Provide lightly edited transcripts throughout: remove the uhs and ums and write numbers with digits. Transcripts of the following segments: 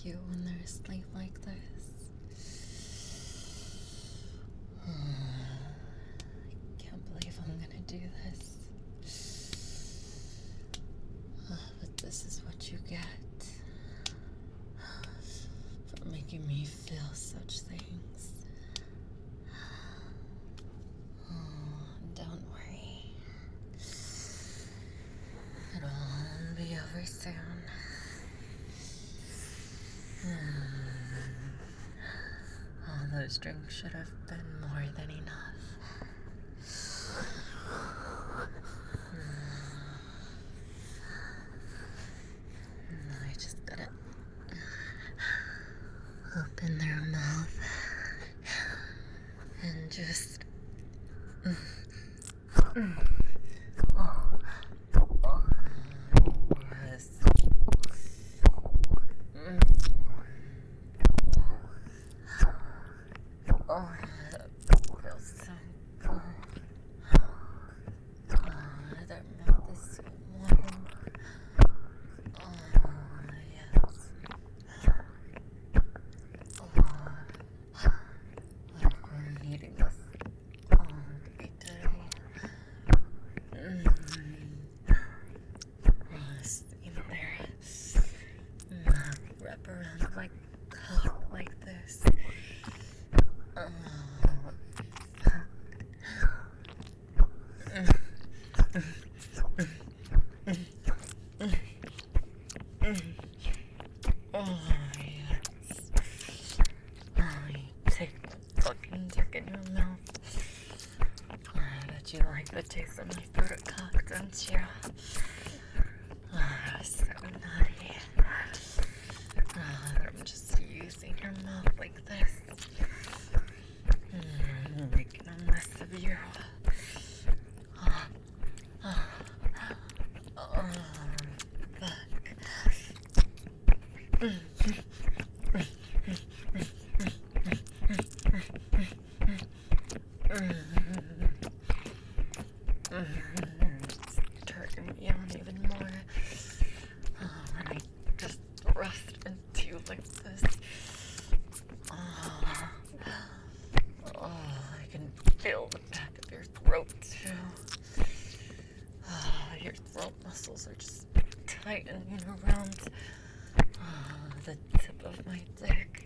you when they're asleep like this. I can't believe I'm gonna do this. But this is what you get for making me feel such things. Don't worry. It'll all be over soon. All those drinks should have been more than enough. I just gotta open their mouth and just yes. Oh, that feels so good. Their mouth is so warm. Yes. I've been eating this every day. See there. Wrap around my cup like this. Oh, yes. You take the fucking dick in your mouth. I bet you like the taste of my favorite cock, don't you? So naughty. I'm just using your mouth like this. Making a mess of you. It's turning me on even more. When I just thrust into you like this. I can feel the back of your throat too. Your throat muscles are just tightening around the tip of my dick.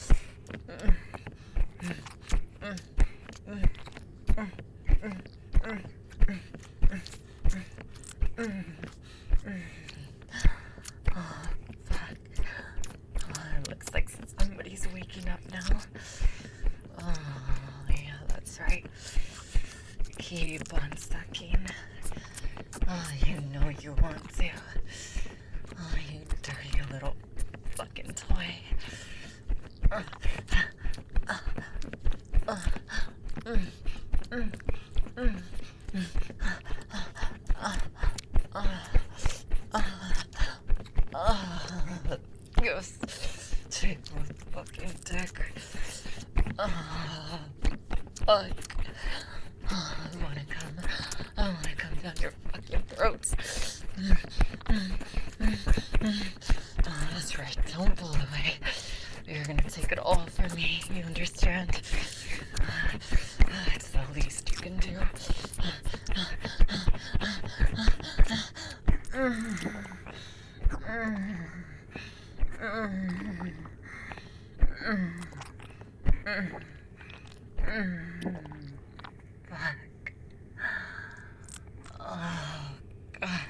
Oh, fuck. It looks like somebody's waking up now. Oh, yeah, that's right. Keep on sucking. Oh, you know you want to. Oh, you dirty little fucking toy. Yes, take my fucking dick. Fuck. I wanna come down your fucking throats. That's right, don't pull away. You're gonna take it all from me, you understand? It's the least you can do. Fuck. Oh, God.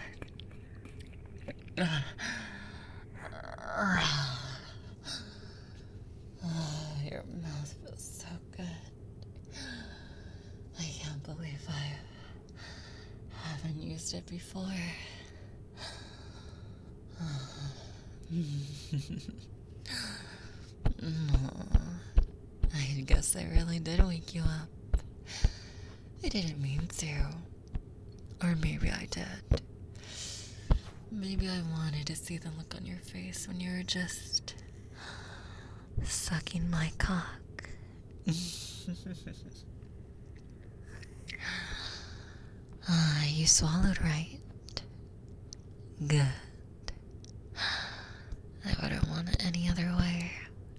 Your mouth feels so good. I can't believe I haven't used it before. I guess I really did wake you up. I didn't mean to. Or maybe I did. Maybe I wanted to see the look on your face when you were just sucking my cock. You swallowed right. Good. I wouldn't want on it any other way.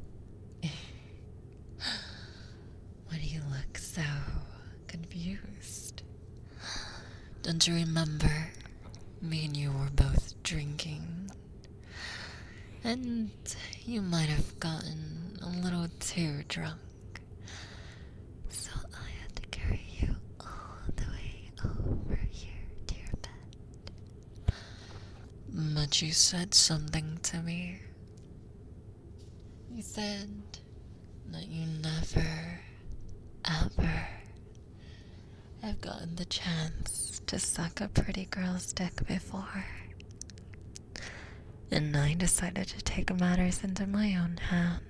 Why do you look so confused? Don't you remember me and you were both drinking? And you might have gotten a little too drunk. So I had to carry you all the way over here to your bed. But you said something to me. You said that you never, ever have gotten the chance to suck a pretty girl's dick before. And I decided to take matters into my own hand.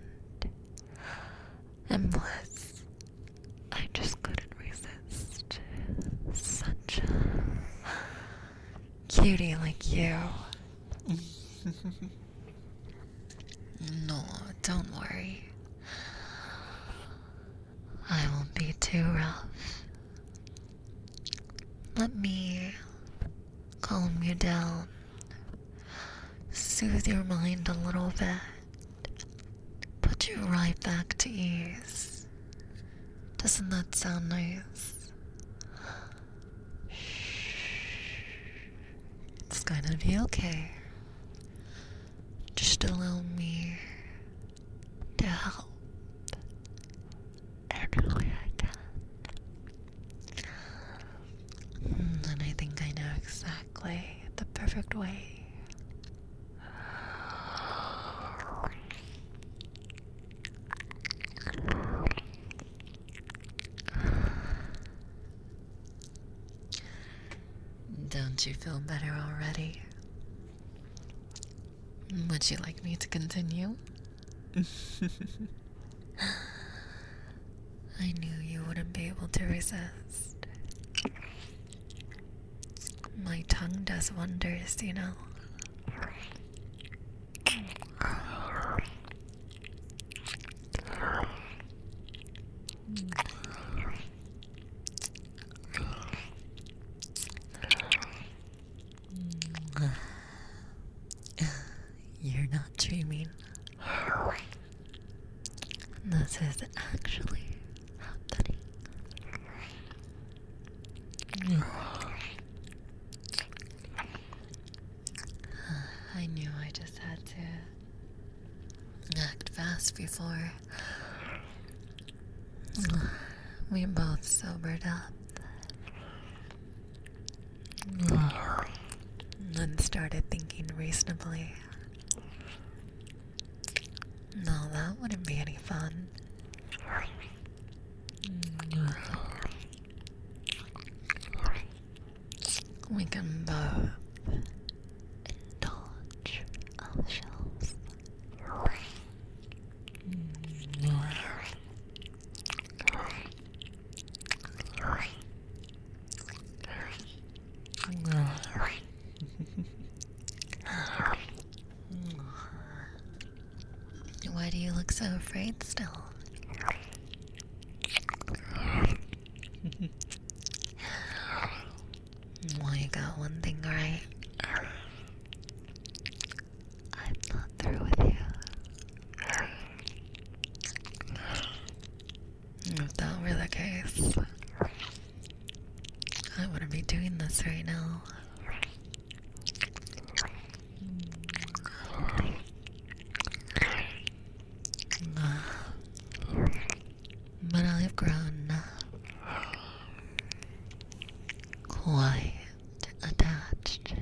And bliss, I just couldn't resist such a cutie like you. No, don't worry. I won't be too rough. Let me calm you down. Soothe your mind a little bit. Put you right back to ease. Doesn't that sound nice? It's gonna be okay. Just allow me to help every way I can. And I think I know exactly the perfect way. Don't you feel better already? Would you like me to continue? I knew you wouldn't be able to resist. My tongue does wonders, you know. You're not dreaming. This is actually happening. I knew I just had to act fast before we both sobered up and started thinking reasonably. No, that wouldn't be any fun. We can both indulge ourselves. Why do you look so afraid still? Well, you got one thing right. I'm not through with you. If that were the case, I wouldn't be doing this right now. But I've grown quite attached.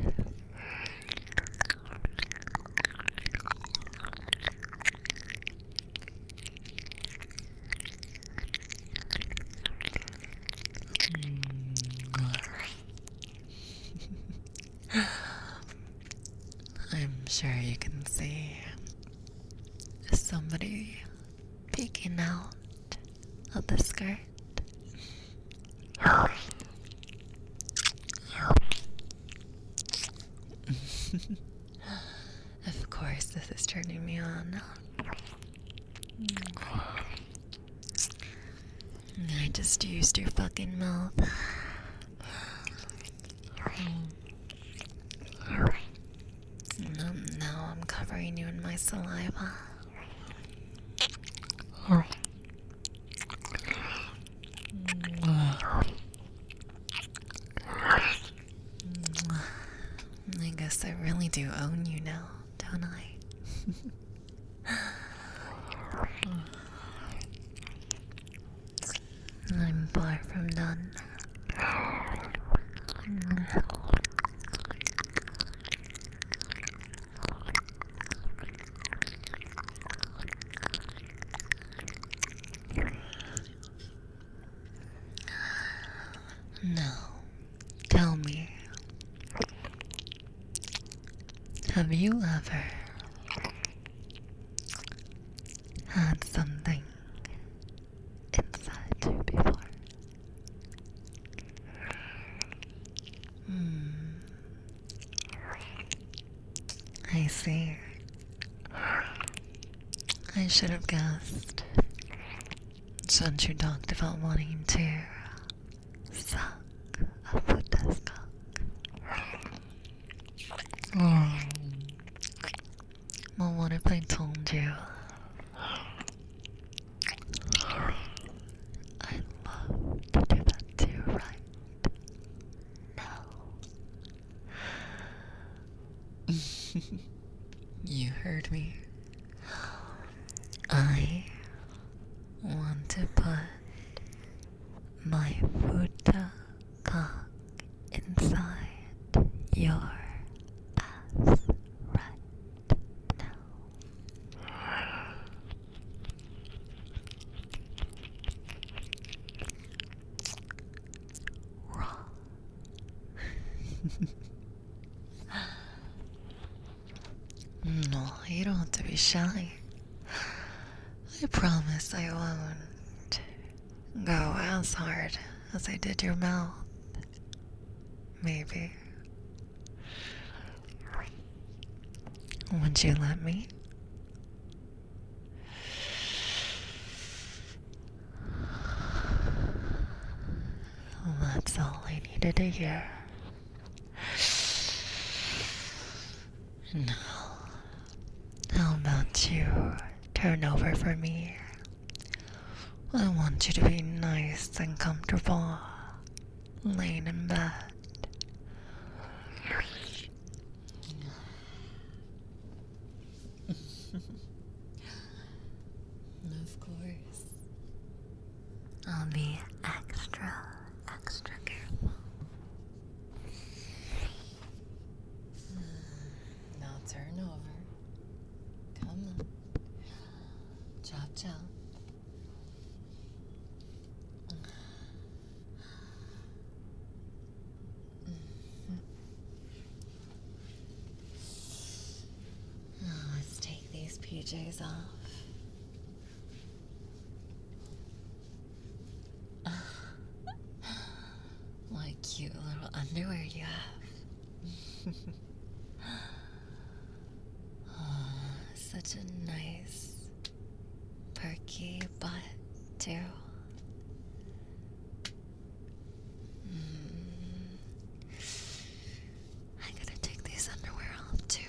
I'm sure you can see somebody peeking out of the skirt. Of course, this is turning me on. I just used your fucking mouth. Now I'm covered covering you in my saliva. I guess I really do own you now, don't I? I'm far from done. Now, tell me, have you ever had something inside you before? I see. I should have guessed. Since you talked about wanting to suck a Buddha's cock. Well, what if I told you I'd love to do that to you right now? You heard me. I want to put my Buddha cock inside your ass right now. Raw. No, you don't have to be shy. I promise I won't go as hard as I did your mouth. Maybe. Would you let me? That's all I needed to hear. Now, how about you turn over for me? I want you to be nice and comfortable, laying in bed. Of course. I'll be extra careful. Now turn over. Come on. Chop chop. Now let's take these PJs off. What cute little underwear you have. Oh, such a nice, perky butt, too. I gotta take these underwear off, too.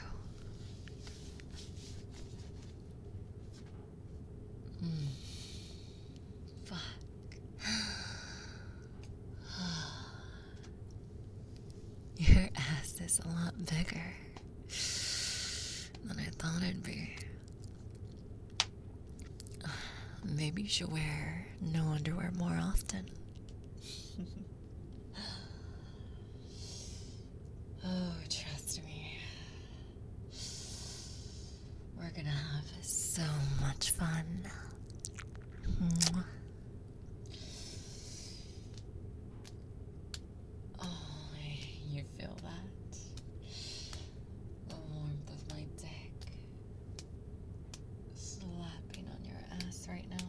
Fuck. Your ass is a lot bigger than I thought it'd be. Maybe you should wear no underwear more often. Oh, trust me. We're gonna have so much fun. Mwah. Oh, you feel that? The warmth of my dick slapping on your ass right now.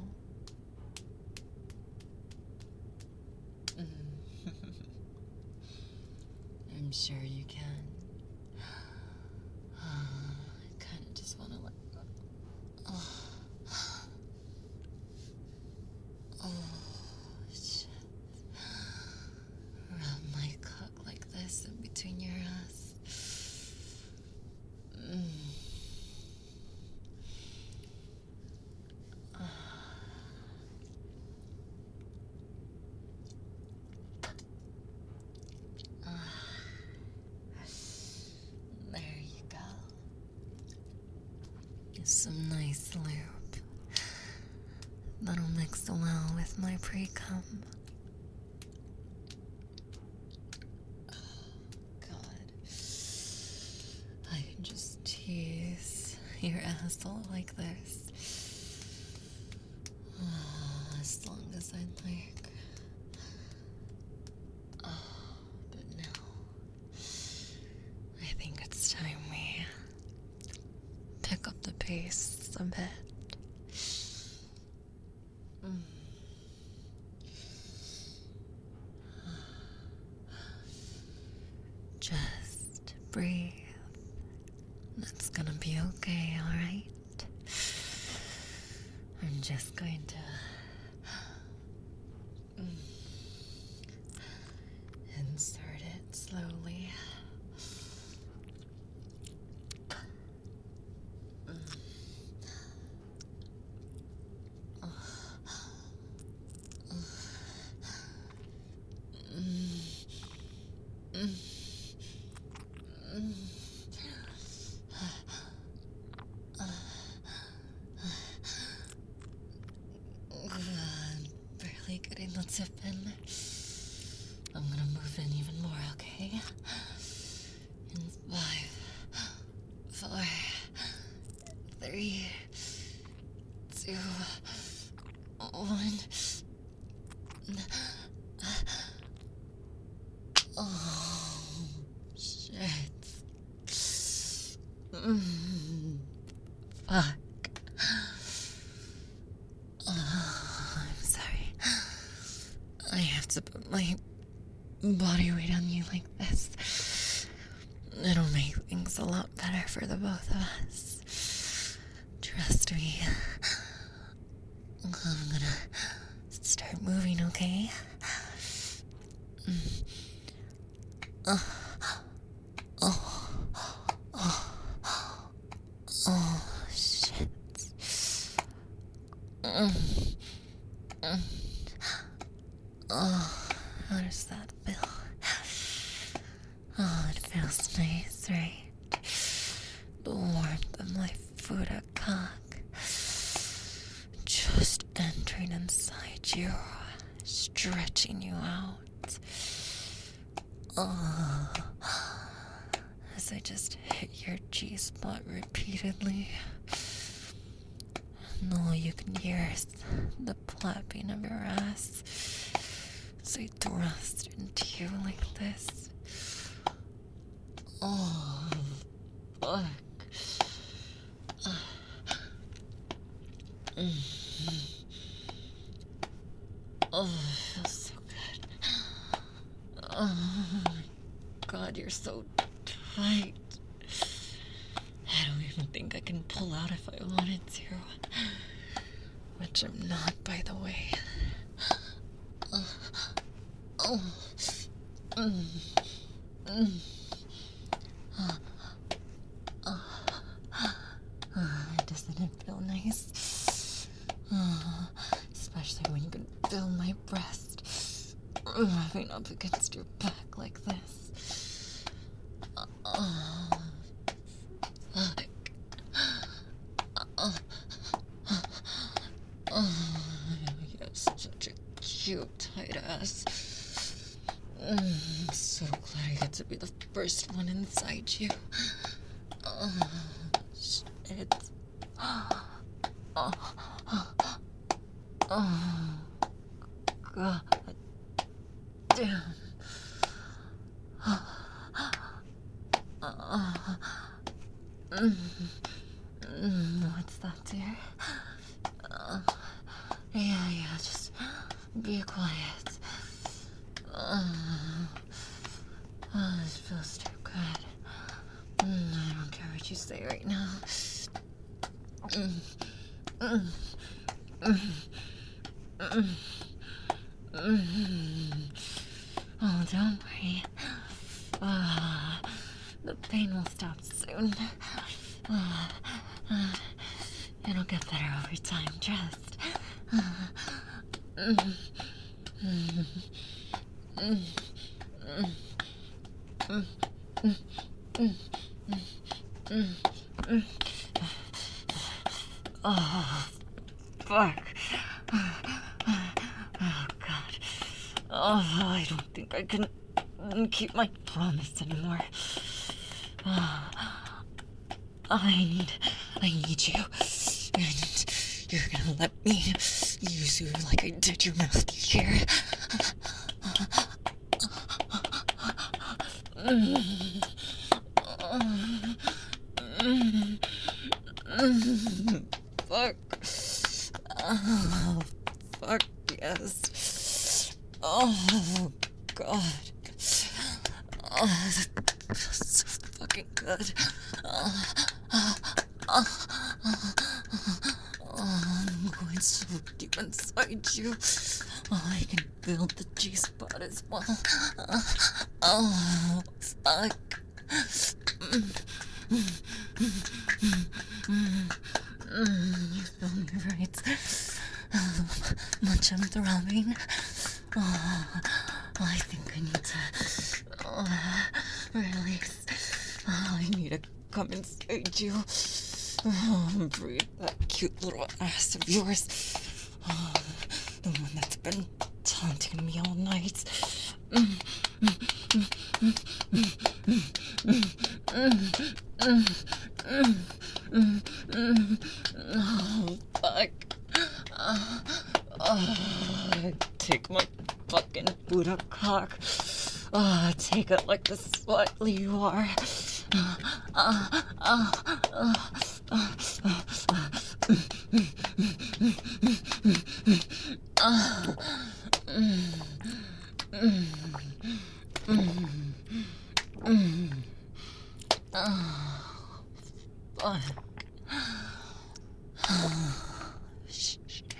I'm sure you can. I kind of just want to let go. Shit. Rub my cock like this in between your ass. some nice lube that'll mix well with my pre-cum. God. I can just tease your asshole like this. As long as I'd like. But now, I think it's time we pick up the pace a bit. Just breathe. It's gonna be okay, alright? I'm just going to insert it slowly. Barely getting the tip in. I'm gonna move in even more, okay? In 5, 4, 3, 2, 1. Oh, shit. Fuck. I'm sorry. I have to put my body weight on you like this. It'll make things a lot better for the both of us. Trust me. I'm gonna start moving, okay? Oh, shit. How does that feel? Oh, it feels nice, right? The warmth of my Fuda cock just entering inside you, stretching you out. Oh, as I just hit your G-spot repeatedly. And all you can hear is the plapping of your ass as I thrust into you like this. Oh, fuck. Oh, it feels so good. Oh my God, you're so tight. I don't even think I can pull out if I wanted to. Which I'm not, by the way. Doesn't it feel nice? Especially when you can feel my breast rubbing up against your back like this. Fuck. You have such a cute tight ass. I'm so glad I get to be the first one inside you. Shit. God damn. What's that, dear? Yeah, just be quiet. This feels too good. I don't care what you say right now. Oh, don't worry. The pain will stop soon. It'll get better over time, trust. Oh, fuck. Oh, God. Oh, I don't think I can keep my promise anymore. Oh, I need you. And you're gonna let me use you like I did your mouth here. Fuck. Oh, fuck, yes. Oh, God. Oh, that feels so fucking good. I'm going so deep inside you. Oh, I can feel the G-spot as well. Oh, fuck. You feel me right? Much I'm throbbing. Oh, I think I need to release. Oh, I need to come inside you. Oh, breathe that cute little ass of yours. Oh, the one that's been taunting me all night. Oh, fuck. Take my fucking Buddha cock. Take it like the slut you are. Shit.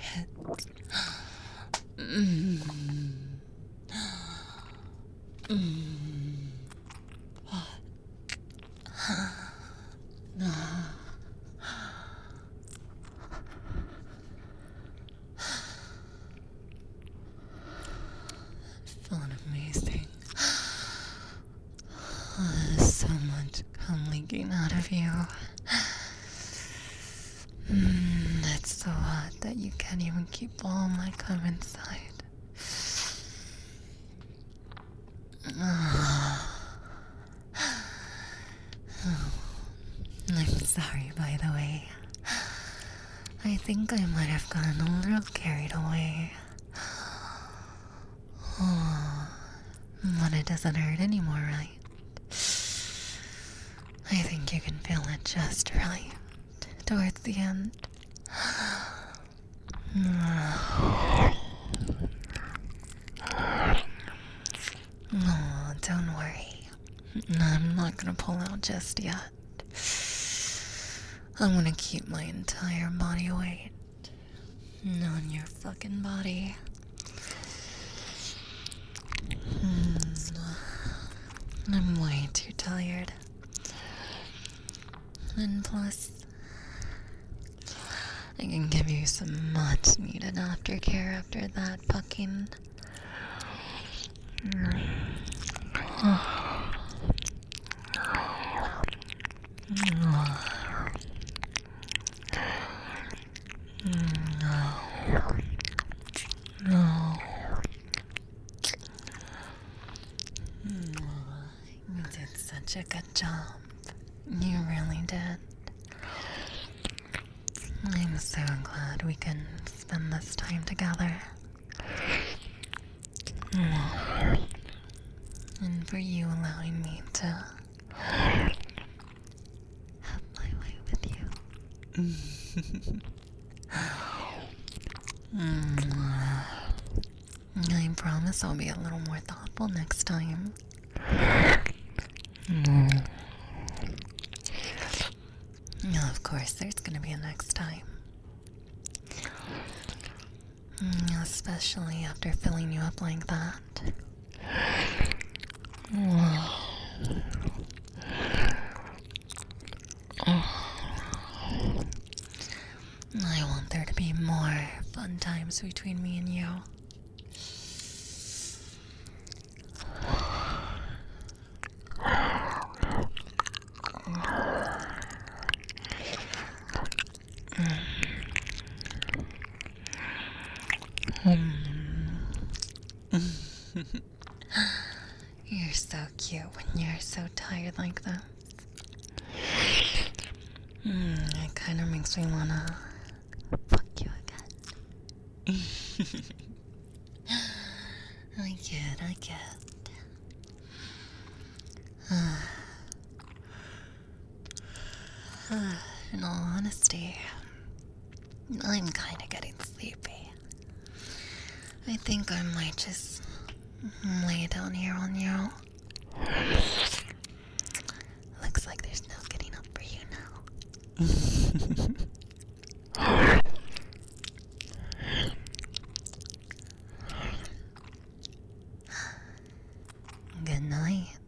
Feeling amazing. There's so much cum leaking out of you. It's so hot that you can't even keep all my cum inside. I'm sorry, by the way. I think I might have gotten a little carried away. But it doesn't hurt anymore, right? I think you can feel it just right towards the end. Oh, don't worry. I'm not gonna pull out just yet. I'm gonna keep my entire body weight on your fucking body. I'm way too tired. And plus, I can give you some much needed aftercare after that fucking. You did such a good job. You really did. I'm so glad we can spend this time together. And for you allowing me to have my way with you. I promise I'll be a little more thoughtful next time. Of course, there's gonna be a next time. Especially after filling you up like that. I want there to be more fun times between me and you. you when you're so tired like this. It kind of makes me wanna fuck you again. I get. In all honesty, I'm kinda getting sleepy. I think I might just lay down here on you. Looks like there's no getting up for you now. Good night.